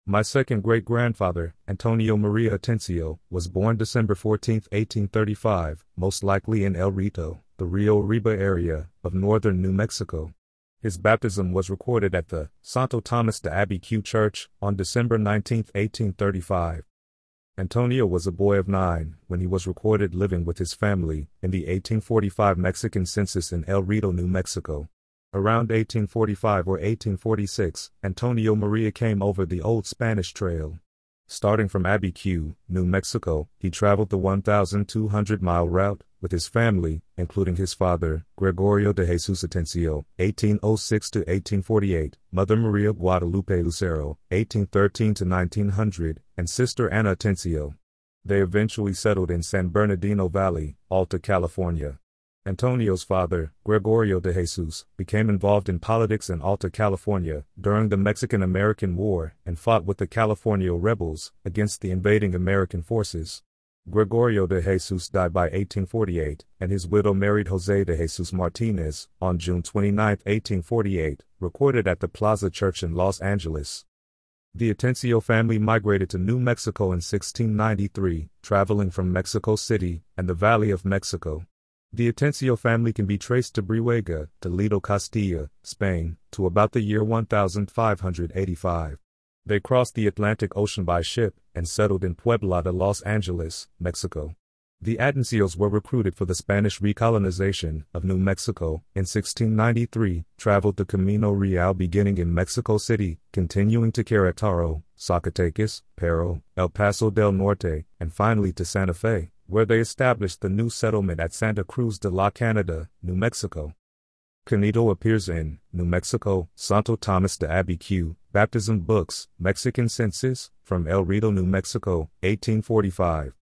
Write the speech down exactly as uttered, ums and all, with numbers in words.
My second great-grandfather, Antonio Maria Atencio, was born December fourteenth, eighteen thirty-five, most likely in El Rito, the Rio Arriba area of northern New Mexico. His baptism was recorded at the Santo Thomas de Abiquiu Church on December nineteenth, eighteen thirty-five. Antonio was a boy of nine when he was recorded living with his family in the eighteen forty-five Mexican census in El Rito, New Mexico. Around eighteen forty-five or eighteen forty-six, Antonio Maria came over the old Spanish Trail. Starting from Abiquiu, New Mexico, he traveled the one thousand two hundred mile route with his family, including his father, Gregorio de Jesus Atencio, eighteen oh six to eighteen forty-eight, Mother Maria Guadalupe Lucero, eighteen thirteen to nineteen hundred, and Sister Ana Atencio. They eventually settled in San Bernardino Valley, Alta California. Antonio's father, Gregorio de Jesus, became involved in politics in Alta California during the Mexican-American War and fought with the California rebels against the invading American forces. Gregorio de Jesus died by eighteen forty-eight, and his widow married José de Jesus Martinez on June twenty-ninth, eighteen forty-eight, recorded at the Plaza Church in Los Angeles. The Atencio family migrated to New Mexico in sixteen ninety-three, traveling from Mexico City and the Valley of Mexico. The Atencio family can be traced to Brihuega, Toledo, Castilla, Spain, to about the year one thousand five hundred eighty-five. They crossed the Atlantic Ocean by ship and settled in Puebla de Los Angeles, Mexico. The Atencios were recruited for the Spanish recolonization of New Mexico in sixteen ninety-three, traveled the Camino Real beginning in Mexico City, continuing to Querétaro, Zacatecas, Pero, El Paso del Norte, and finally to Santa Fe, where they established the new settlement at Santa Cruz de la Canada, New Mexico. Canito appears in New Mexico, Santo Thomas de Abiquiu, Baptism Books, Mexican Census, from El Rito, New Mexico, eighteen forty-five.